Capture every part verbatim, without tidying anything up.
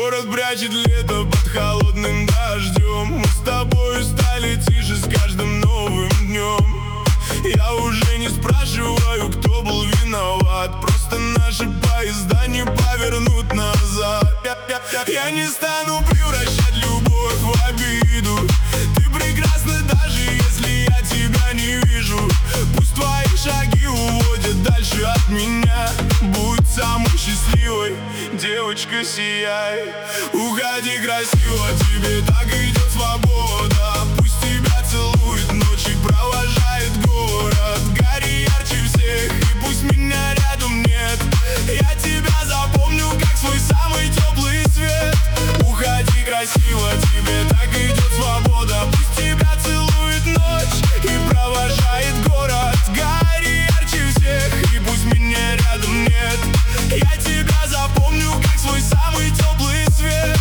Город прячет лето под холодным дождем. Мы с тобой стали тише с каждым новым днем. Я уже не спрашиваю, кто был виноват. Просто наши поезда не повернут назад. Я, я, я, я не стану превращать любовь в обиду. Ты прекрасна, даже если я тебя не вижу. Пусть твои шаги уводят дальше от меня. Будь самой счастливой, девочка, сияй. Уходи красиво, тебе так идет свобода. Пусть тебя целует ночь и провожает город. Гори ярче всех, и пусть меня рядом нет. Я тебя запомню, как свой самый теплый свет. Уходи красиво, тебе так идет свобода. Пусть тебя целует ночь и провожает город. Гори ярче всех, и пусть меня рядом нет. Я тебя запомню, как свой самый теплый свет.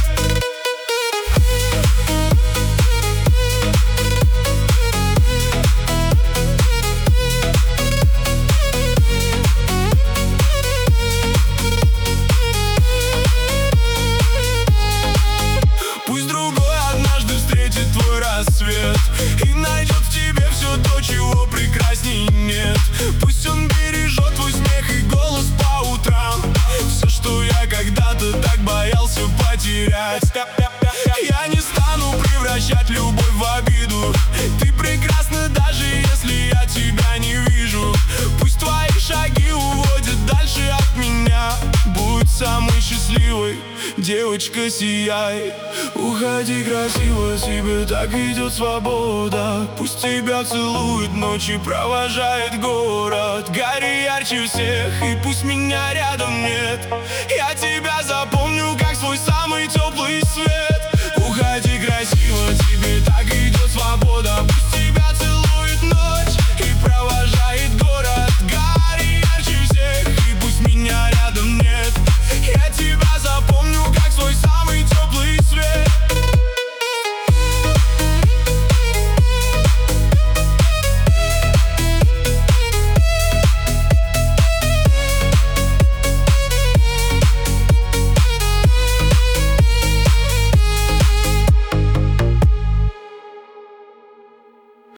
Пусть другой однажды встретит твой рассвет и найдет в тебе все то, чего прекрасней нет. Пусть он бережет твой смех и голос по утрам. Все, что я когда-то так боялся потерять. Я не стану превращать любовь в обиду. Ты прекрасна, даже если я тебя не вижу. Пусть твои шаги уводят дальше от меня. Будь самой счастливой, девочка, сияй. Уходи красиво, тебе так идет свобода. Пусть тебя целует ночь и провожает город. Гори ярче всех, и пусть меня рядом нет. Я тебя забуду.